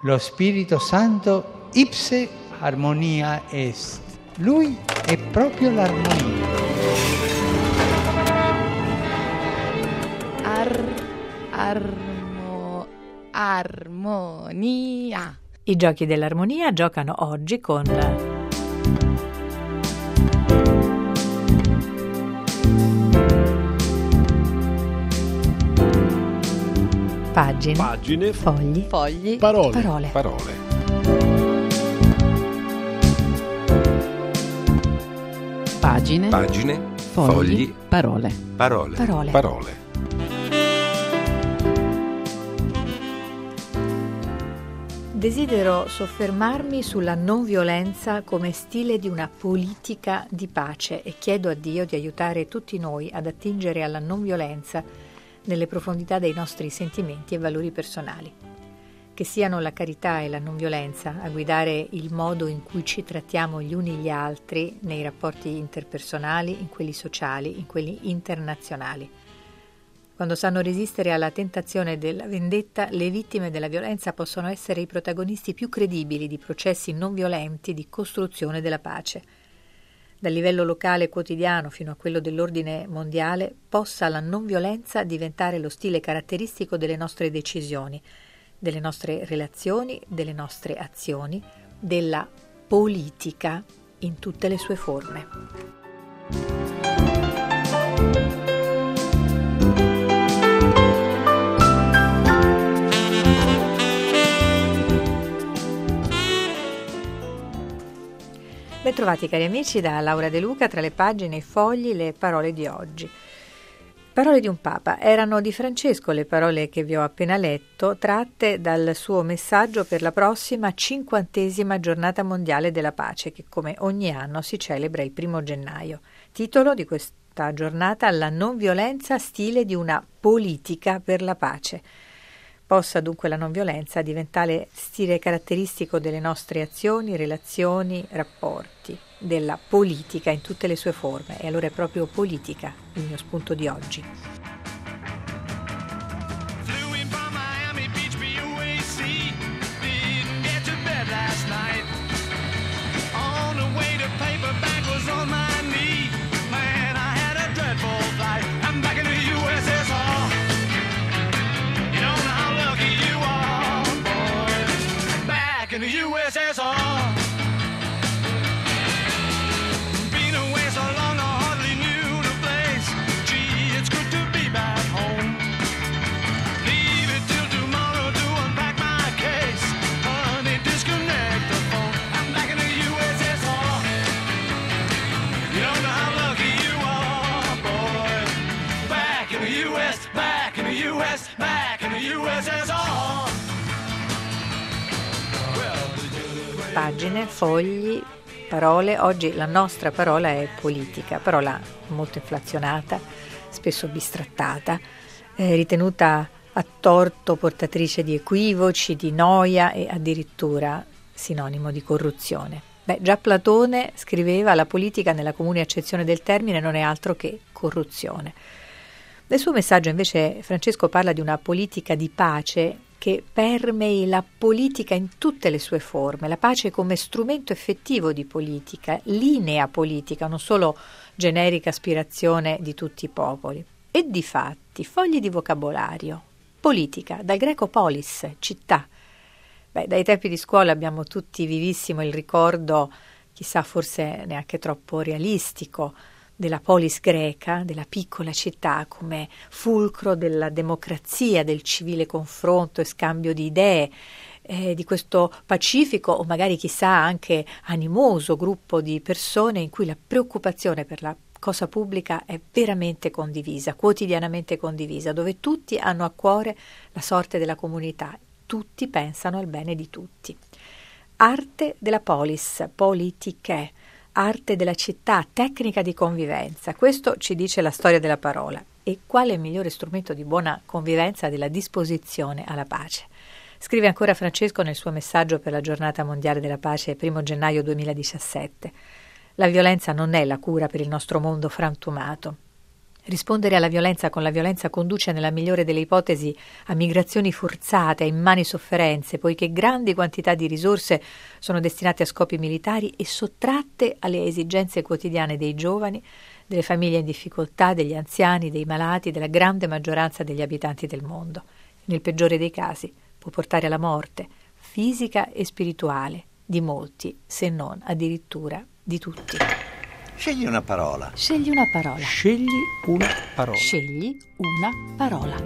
Lo Spirito Santo ipse harmonia est. Lui è proprio l'armonia. Armonia. I giochi dell'armonia giocano oggi con pagine, fogli, parole. Pagine, fogli, parole. Desidero soffermarmi sulla non violenza come stile di una politica di pace e chiedo a Dio di aiutare tutti noi ad attingere alla non violenza nelle profondità dei nostri sentimenti e valori personali. Che siano la carità e la non violenza a guidare il modo in cui ci trattiamo gli uni gli altri nei rapporti interpersonali, in quelli sociali, in quelli internazionali. Quando sanno resistere alla tentazione della vendetta, le vittime della violenza possono essere i protagonisti più credibili di processi non violenti di costruzione della pace. Dal livello locale quotidiano fino a quello dell'ordine mondiale, possa la non violenza diventare lo stile caratteristico delle nostre decisioni, delle nostre relazioni, delle nostre azioni, della politica in tutte le sue forme. Bentrovati cari amici da Laura De Luca, tra le pagine, i fogli, le parole di oggi. Parole di un Papa. Erano di Francesco le parole che vi ho appena letto, tratte dal suo messaggio per la prossima 50ª giornata mondiale della pace, che come ogni anno si celebra il 1° gennaio. Titolo di questa giornata: La non violenza, stile di una politica per la pace. Possa dunque la non violenza diventare stile caratteristico delle nostre azioni, relazioni, rapporti, della politica in tutte le sue forme. E allora è proprio politica il mio spunto di oggi. In the USSR, been away so long I hardly knew the place. Gee, it's good to be back home. Leave it till tomorrow to unpack my case. Honey, disconnect the phone. I'm back in the USSR. You don't know how lucky you are, boy. Back in the US, back in the US, back in the USSR. Pagine, fogli, parole. Oggi la nostra parola è politica, parola molto inflazionata, spesso bistrattata, ritenuta a torto portatrice di equivoci, di noia e addirittura sinonimo di corruzione. Già Platone scriveva: la politica nella comune accezione del termine non è altro che corruzione. Nel suo messaggio invece Francesco parla di una politica di pace che permei la politica in tutte le sue forme, la pace come strumento effettivo di politica, linea politica, non solo generica aspirazione di tutti i popoli. E difatti, fogli di vocabolario, politica, dal greco polis, città. Dai tempi di scuola abbiamo tutti vivissimo il ricordo, chissà forse neanche troppo realistico, della polis greca, della piccola città come fulcro della democrazia, del civile confronto e scambio di idee, di questo pacifico o magari chissà anche animoso gruppo di persone in cui la preoccupazione per la cosa pubblica è veramente condivisa, quotidianamente condivisa, dove tutti hanno a cuore la sorte della comunità, tutti pensano al bene di tutti. Arte della polis, politiche, arte della città, tecnica di convivenza. Questo ci dice la storia della parola. E quale migliore strumento di buona convivenza della disposizione alla pace? Scrive ancora Francesco nel suo messaggio per la giornata mondiale della pace 1° gennaio 2017. La violenza non è la cura per il nostro mondo frantumato. Rispondere alla violenza con la violenza conduce nella migliore delle ipotesi a migrazioni forzate, a immani sofferenze, poiché grandi quantità di risorse sono destinate a scopi militari e sottratte alle esigenze quotidiane dei giovani, delle famiglie in difficoltà, degli anziani, dei malati, della grande maggioranza degli abitanti del mondo. Nel peggiore dei casi può portare alla morte, fisica e spirituale, di molti, se non addirittura di tutti. Scegli una parola. Scegli una parola. Scegli una parola. Scegli una parola.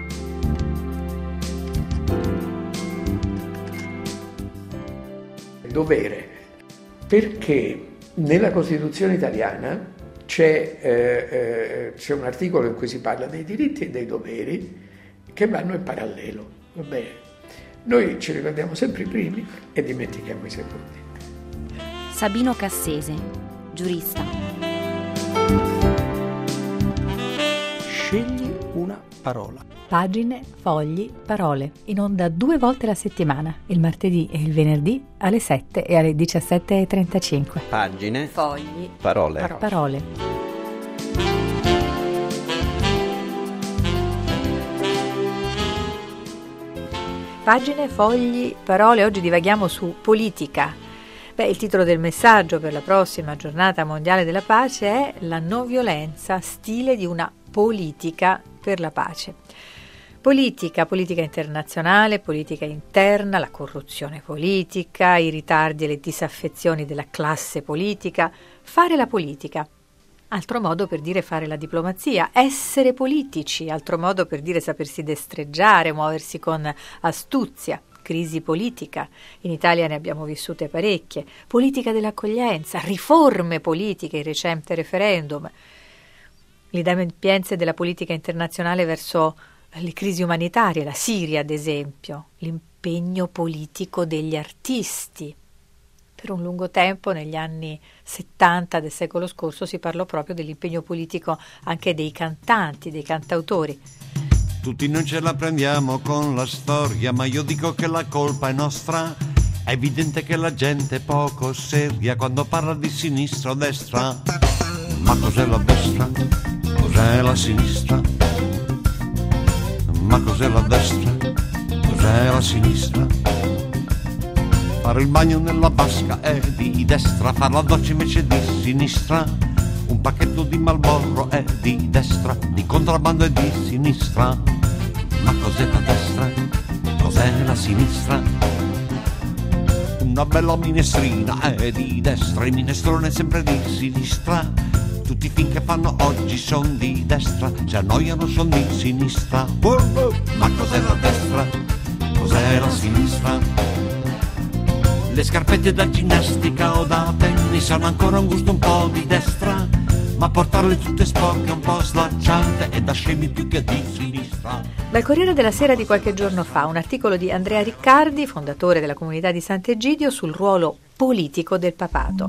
Dovere, perché nella Costituzione italiana c'è un articolo in cui si parla dei diritti e dei doveri che vanno in parallelo, va bene? Noi ci ricordiamo sempre i primi e dimentichiamo i secondi. Sabino Cassese, giurista. Scegli una parola. Pagine, fogli, parole, in onda 2 volte la settimana, il martedì e il venerdì alle 7 e alle 17:35. Pagine, Fogli, parole. parole. Pagine, fogli, parole. Oggi divaghiamo su politica. Il titolo del messaggio per la prossima giornata mondiale della pace è La non violenza, stile di una politica per la pace. Politica internazionale, politica interna, la corruzione politica, i ritardi e le disaffezioni della classe politica, fare la politica. Altro modo per dire fare la diplomazia, essere politici, altro modo per dire sapersi destreggiare, muoversi con astuzia, crisi politica. In Italia ne abbiamo vissute parecchie, politica dell'accoglienza, riforme politiche, il recente referendum, l'inadempienze della politica internazionale verso le crisi umanitarie, la Siria ad esempio, l'impegno politico degli artisti. Per un lungo tempo, negli anni 70 del secolo scorso, si parlò proprio dell'impegno politico anche dei cantanti, dei cantautori. Tutti noi ce la prendiamo con la storia, ma io dico che la colpa è nostra. È evidente che la gente è poco seria quando parla di sinistra o destra. Ma cos'è la destra? Cos'è la sinistra? Ma cos'è la destra? Cos'è la sinistra? Fare il bagno nella vasca è di destra, far la doccia invece di sinistra. Un pacchetto di Marlboro è di destra, di contrabbando è di sinistra. Ma cos'è la destra? Cos'è la sinistra? Una bella minestrina è di destra, il minestrone è sempre di sinistra. Tutti i film che fanno oggi son di destra, se annoiano son di sinistra. Ma cos'è la destra? Cos'è la sinistra? Le scarpette da ginnastica o da tennis hanno ancora un gusto un po' di destra, ma portarle tutte sporche, un po' slacciate, è da scemi più che di sinistra. Dal Corriere della Sera di qualche giorno fa, un articolo di Andrea Riccardi, fondatore della comunità di Sant'Egidio, sul ruolo politico del papato.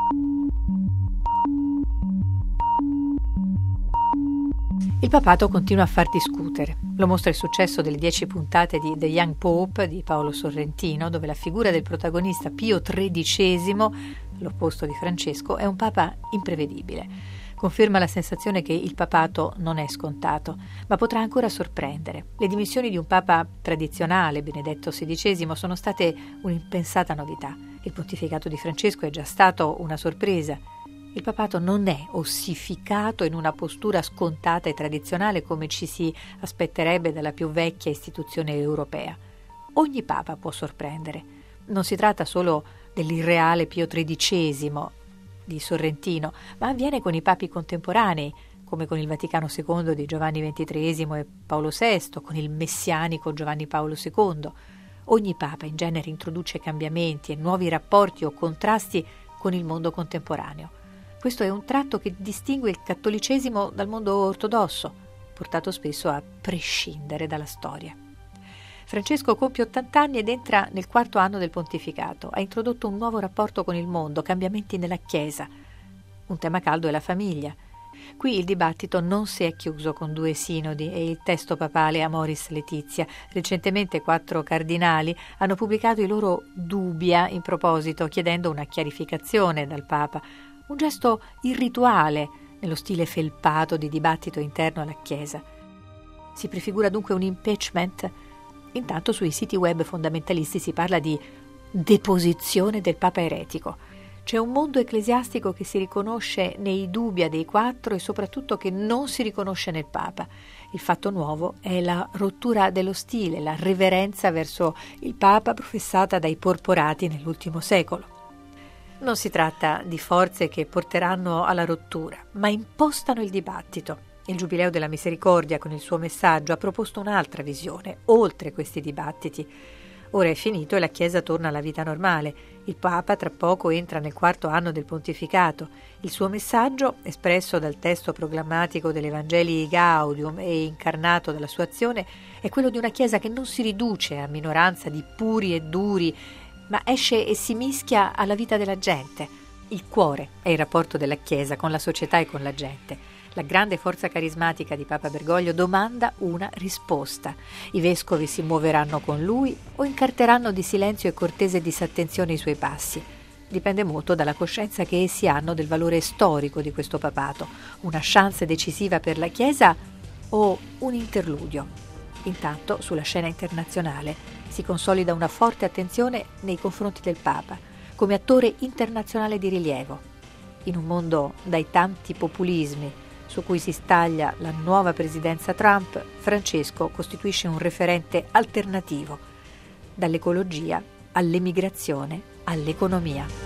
Il papato continua a far discutere. Lo mostra il successo delle 10 puntate di The Young Pope di Paolo Sorrentino, dove la figura del protagonista Pio XIII, l'opposto di Francesco, è un papa imprevedibile. Conferma la sensazione che il papato non è scontato, ma potrà ancora sorprendere. Le dimissioni di un papa tradizionale, Benedetto XVI, sono state un'impensata novità. Il pontificato di Francesco è già stato una sorpresa. Il papato non è ossificato in una postura scontata e tradizionale come ci si aspetterebbe dalla più vecchia istituzione europea. Ogni papa può sorprendere. Non si tratta solo dell'irreale Pio XIII di Sorrentino, ma avviene con i papi contemporanei, come con il Vaticano II di Giovanni XXIII e Paolo VI, con il messianico Giovanni Paolo II. Ogni papa in genere introduce cambiamenti e nuovi rapporti o contrasti con il mondo contemporaneo. Questo è un tratto che distingue il cattolicesimo dal mondo ortodosso, portato spesso a prescindere dalla storia. Francesco compie 80 anni ed entra nel 4º anno del pontificato. Ha introdotto un nuovo rapporto con il mondo, cambiamenti nella Chiesa. Un tema caldo è la famiglia. Qui il dibattito non si è chiuso con 2 sinodi e il testo papale Amoris Laetitia. Recentemente 4 cardinali hanno pubblicato i loro dubia in proposito, chiedendo una chiarificazione dal Papa. Un gesto irrituale nello stile felpato di dibattito interno alla Chiesa. Si prefigura dunque un impeachment? Intanto sui siti web fondamentalisti si parla di deposizione del Papa eretico. C'è un mondo ecclesiastico che si riconosce nei dubbi dei quattro e soprattutto che non si riconosce nel Papa. Il fatto nuovo è la rottura dello stile, la reverenza verso il Papa professata dai porporati nell'ultimo secolo. Non si tratta di forze che porteranno alla rottura, ma impostano il dibattito. Il Giubileo della Misericordia, con il suo messaggio, ha proposto un'altra visione, oltre questi dibattiti. Ora è finito e la Chiesa torna alla vita normale. Il Papa tra poco entra nel 4º anno del pontificato. Il suo messaggio, espresso dal testo programmatico dell'Evangelii Gaudium e incarnato dalla sua azione, è quello di una Chiesa che non si riduce a minoranza di puri e duri, ma esce e si mischia alla vita della gente. Il cuore è il rapporto della Chiesa con la società e con la gente. La grande forza carismatica di Papa Bergoglio domanda una risposta. I vescovi si muoveranno con lui o incarteranno di silenzio e cortese disattenzione i suoi passi? Dipende molto dalla coscienza che essi hanno del valore storico di questo papato. Una chance decisiva per la Chiesa o un interludio? Intanto, sulla scena internazionale, si consolida una forte attenzione nei confronti del Papa, come attore internazionale di rilievo. In un mondo dai tanti populismi su cui si staglia la nuova presidenza Trump, Francesco costituisce un referente alternativo, dall'ecologia all'emigrazione all'economia.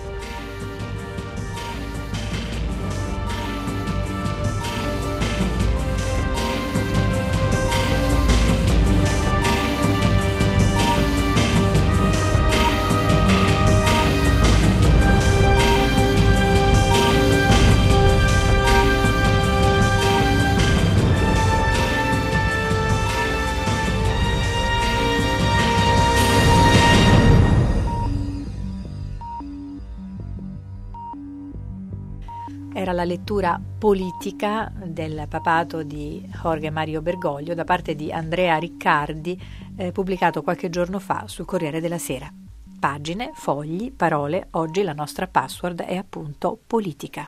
Era la lettura politica del papato di Jorge Mario Bergoglio da parte di Andrea Riccardi, pubblicato qualche giorno fa sul Corriere della Sera. Pagine, fogli, parole, oggi la nostra password è appunto politica.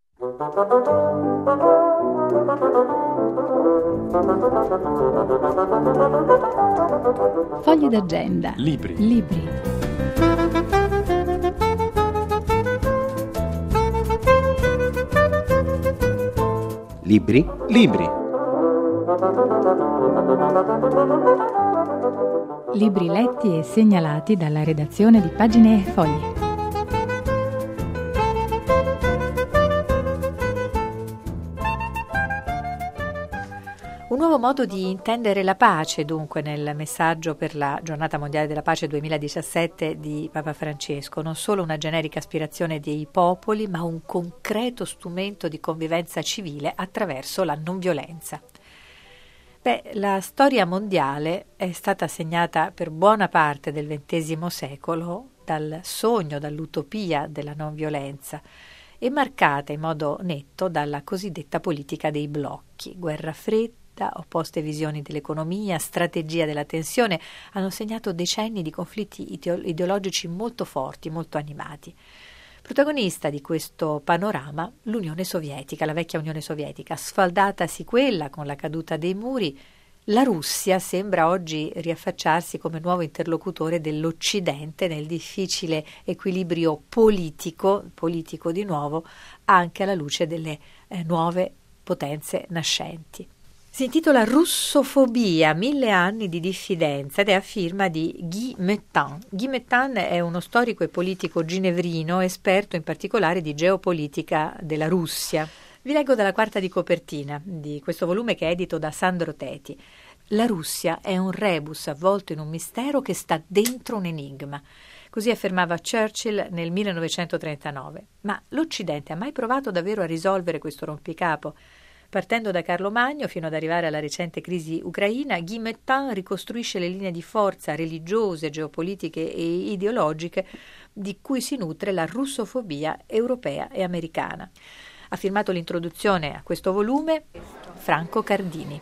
Fogli d'agenda. Libri. Libri. Libri letti e segnalati dalla redazione di Pagine e Fogli. Un nuovo modo di intendere la pace, dunque, nel messaggio per la Giornata Mondiale della Pace 2017 di Papa Francesco. Non solo una generica aspirazione dei popoli, ma un concreto strumento di convivenza civile attraverso la non violenza. La storia mondiale è stata segnata per buona parte del XX secolo dal sogno, dall'utopia della non violenza e marcata in modo netto dalla cosiddetta politica dei blocchi. Guerra fredda, opposte visioni dell'economia, strategia della tensione hanno segnato decenni di conflitti ideologici molto forti, molto animati. Protagonista di questo panorama l'Unione Sovietica, la vecchia Unione Sovietica, sfaldatasi quella con la caduta dei muri. La Russia sembra oggi riaffacciarsi come nuovo interlocutore dell'Occidente nel difficile equilibrio politico di nuovo, anche alla luce delle nuove potenze nascenti. Si intitola Russofobia, 1000 anni di diffidenza ed è a firma di Guy Mettan. Guy Mettan è uno storico e politico ginevrino, esperto in particolare di geopolitica della Russia. Vi leggo dalla quarta di copertina di questo volume che è edito da Sandro Teti. La Russia è un rebus avvolto in un mistero che sta dentro un enigma. Così affermava Churchill nel 1939. Ma l'Occidente ha mai provato davvero a risolvere questo rompicapo? Partendo da Carlo Magno fino ad arrivare alla recente crisi ucraina, Guy Mettan ricostruisce le linee di forza religiose, geopolitiche e ideologiche di cui si nutre la russofobia europea e americana. Ha firmato l'introduzione a questo volume Franco Cardini.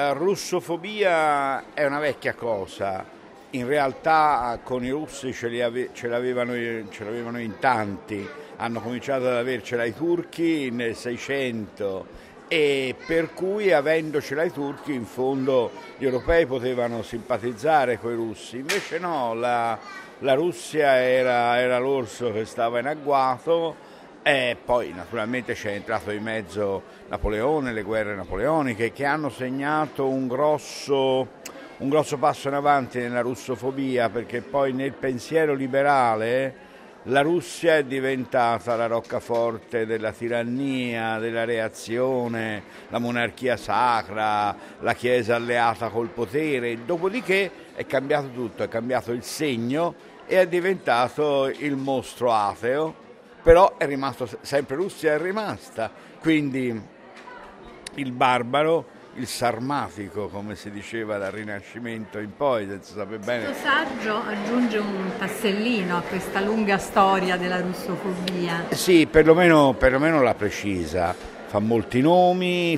Russofobia è una vecchia cosa. In realtà con i russi ce l'avevano in tanti. Hanno cominciato ad avercela i turchi nel 600 e per cui avendocela i turchi in fondo gli europei potevano simpatizzare coi russi, invece no, la Russia era l'orso che stava in agguato. E poi naturalmente c'è entrato in mezzo Napoleone, le guerre napoleoniche, che hanno segnato un grosso passo in avanti nella russofobia, perché poi nel pensiero liberale la Russia è diventata la roccaforte della tirannia, della reazione, la monarchia sacra, la Chiesa alleata col potere. Dopodiché è cambiato tutto, è cambiato il segno e è diventato il mostro ateo. Però è rimasto sempre, Russia è rimasta, quindi il barbaro, il sarmatico, come si diceva dal Rinascimento in poi, si sapeva bene. Questo saggio aggiunge un tassellino a questa lunga storia della russofobia. Sì, perlomeno la precisa, fa molti nomi,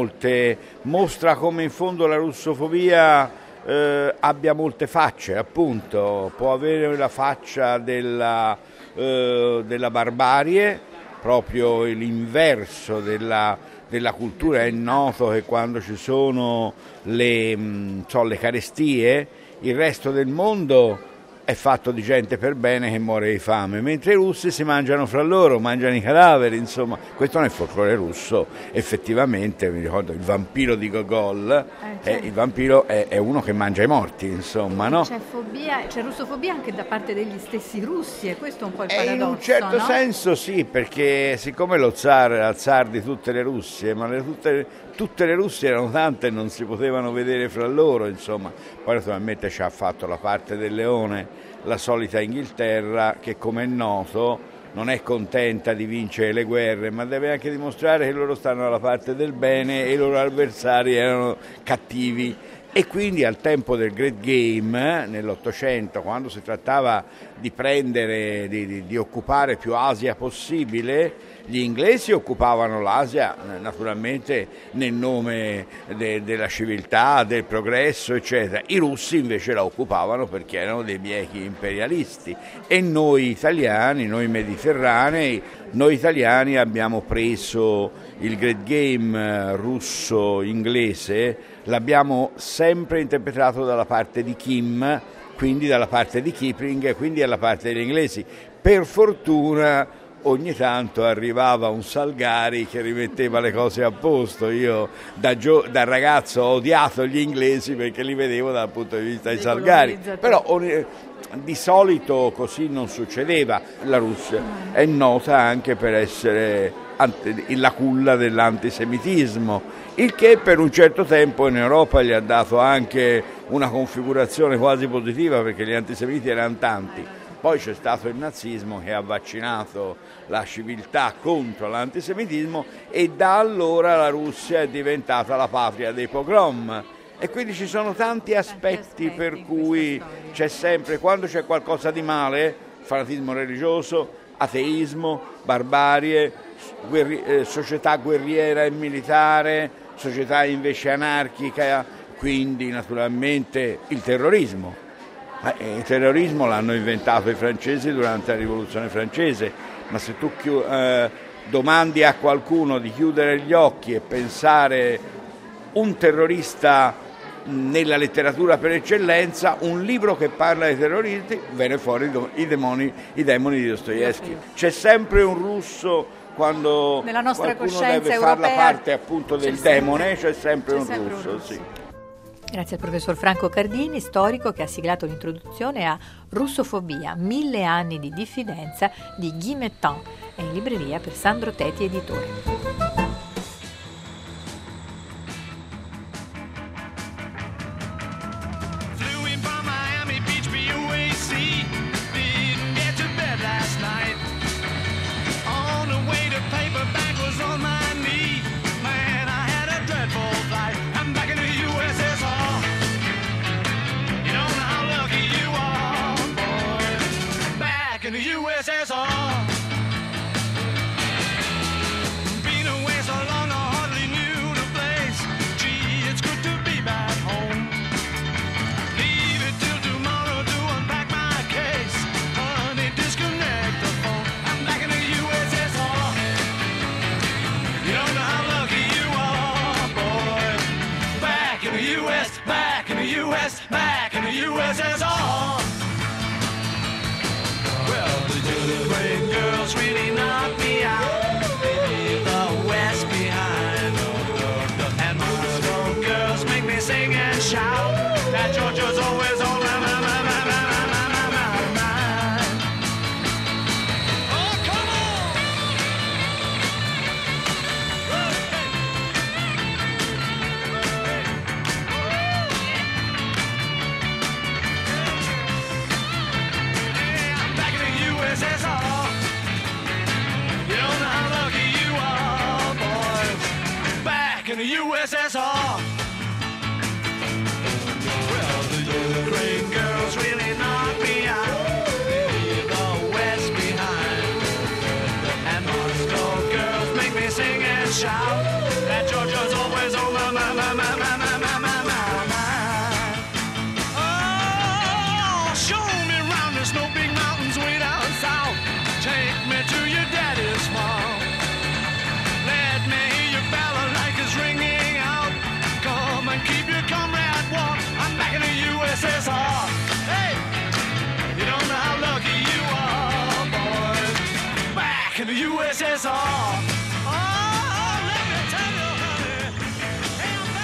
mostra come in fondo la russofobia abbia molte facce, appunto, può avere la faccia della barbarie, proprio l'inverso della cultura. È noto che quando ci sono le carestie, il resto del mondo è fatto di gente per bene che muore di fame, mentre i russi si mangiano fra loro, mangiano i cadaveri, insomma, questo nel folklore russo effettivamente, mi ricordo il vampiro di Gogol, il vampiro è uno che mangia i morti, insomma, no? C'è russofobia anche da parte degli stessi russi, e questo è un po' il paradosso, in un certo senso sì, perché siccome lo zar era il zar di tutte le Russie, ma tutte le Russie erano tante e non si potevano vedere fra loro, insomma. Poi naturalmente ci ha fatto la parte del leone la solita Inghilterra, che come è noto non è contenta di vincere le guerre, ma deve anche dimostrare che loro stanno dalla parte del bene e i loro avversari erano cattivi. E quindi al tempo del Great Game, nell'Ottocento, quando si trattava di prendere, di occupare più Asia possibile, gli inglesi occupavano l'Asia naturalmente nel nome della civiltà, del progresso, eccetera. I russi invece la occupavano perché erano dei biechi imperialisti. E noi italiani, noi mediterranei, noi italiani abbiamo preso il Great Game russo-inglese, l'abbiamo sempre interpretato dalla parte di Kim, quindi dalla parte di Kipling, quindi dalla parte degli inglesi. Per fortuna ogni tanto arrivava un Salgari che rimetteva le cose a posto. Io da ragazzo ho odiato gli inglesi perché li vedevo dal punto di vista di Salgari, però di solito così non succedeva. La Russia è nota anche per essere la culla dell'antisemitismo, il che per un certo tempo in Europa gli ha dato anche una configurazione quasi positiva, perché gli antisemiti erano tanti. Poi c'è stato il nazismo che ha vaccinato la civiltà contro l'antisemitismo, e da allora la Russia è diventata la patria dei pogrom. E quindi ci sono tanti aspetti per cui c'è sempre, quando c'è qualcosa di male, fanatismo religioso, ateismo, barbarie, società guerriera e militare, società invece anarchica, quindi naturalmente il terrorismo. Il terrorismo l'hanno inventato i francesi durante la rivoluzione francese, ma se tu domandi a qualcuno di chiudere gli occhi e pensare un terrorista nella letteratura per eccellenza, un libro che parla dei terroristi, viene fuori i demoni di Dostoevskij. C'è sempre un russo, quando nella nostra qualcuno coscienza deve fare europea, la parte appunto del demone, c'è sempre un russo. Sì. Grazie al professor Franco Cardini, storico, che ha siglato l'introduzione a Russofobia, 1000 anni di diffidenza di Guy Mettan. È in libreria per Sandro Teti Editore. In the USSR, been away so long I hardly knew the place. Gee, it's good to be back home. Leave it till tomorrow to unpack my case. Honey, disconnect the phone. I'm back in the USSR. You don't know how lucky you are. the USSR. Well, the great girls really knocked me out. They leave the West behind. And Moscow girls make me sing and shout. That Georgia's always on my mind. Oh, come on! Yeah, I'm back in the USSR. You don't know how lucky you are, boys. Back in the USSR. Well, the Ukraine girls really knock me out. They leave the West behind. And Moscow girls make me sing and shout. That Georgia's always on my mind. Oh, show me round the snow big mountains way down south. Take me to your daddy's farm. Let me hear your balalaikas ringing out. Come and keep your comrade warm. I'm back in the USSR. Hey, you don't know how lucky you are, boys. Back in the USSR. Oh, let me tell you, honey. Hey, I'm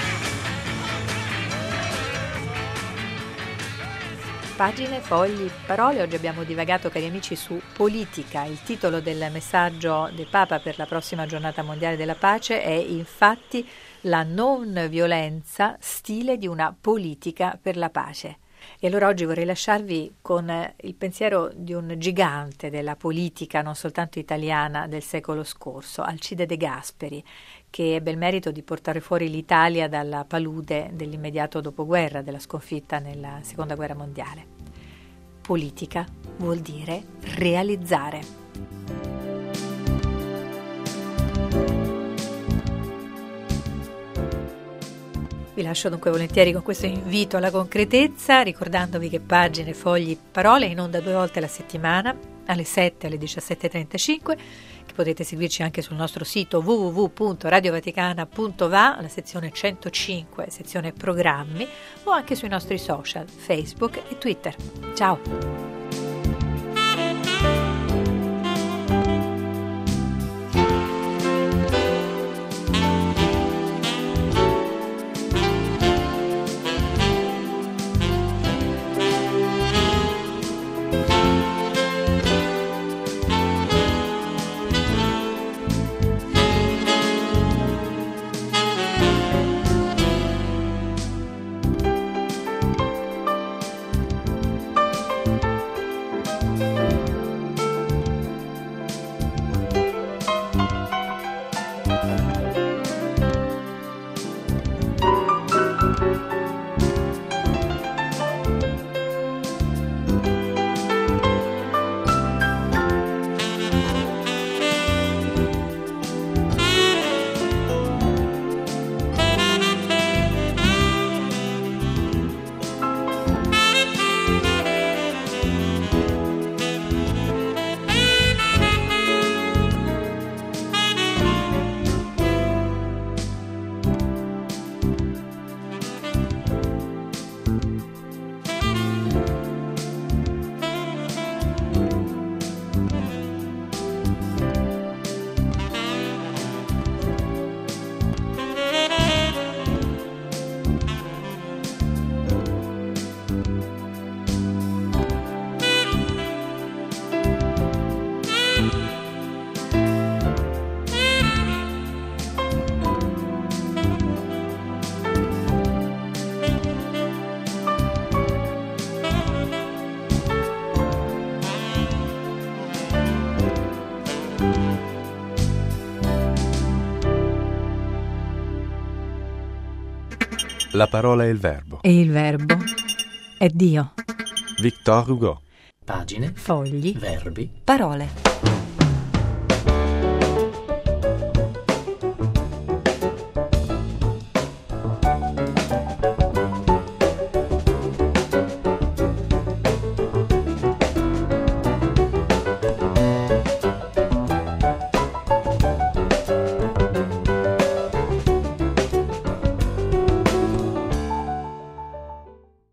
back. Pagine, fogli, parole. Oggi abbiamo divagato, cari amici, su politica. Il titolo del messaggio del Papa per la prossima giornata mondiale della pace è infatti la non violenza, stile di una politica per la pace. E allora oggi vorrei lasciarvi con il pensiero di un gigante della politica, non soltanto italiana, del secolo scorso, Alcide De Gasperi, che ebbe il merito di portare fuori l'Italia dalla palude dell'immediato dopoguerra, della sconfitta nella Seconda Guerra Mondiale. Politica vuol dire realizzare. Vi lascio dunque volentieri con questo invito alla concretezza, ricordandovi che Pagine, fogli, parole in onda 2 volte alla settimana, alle 7 e alle 17.35, che potete seguirci anche sul nostro sito www.radiovaticana.va, la sezione 105, sezione programmi, o anche sui nostri social, Facebook e Twitter. Ciao! La parola è il verbo. E il verbo è Dio. Victor Hugo. Pagine, fogli, verbi, parole.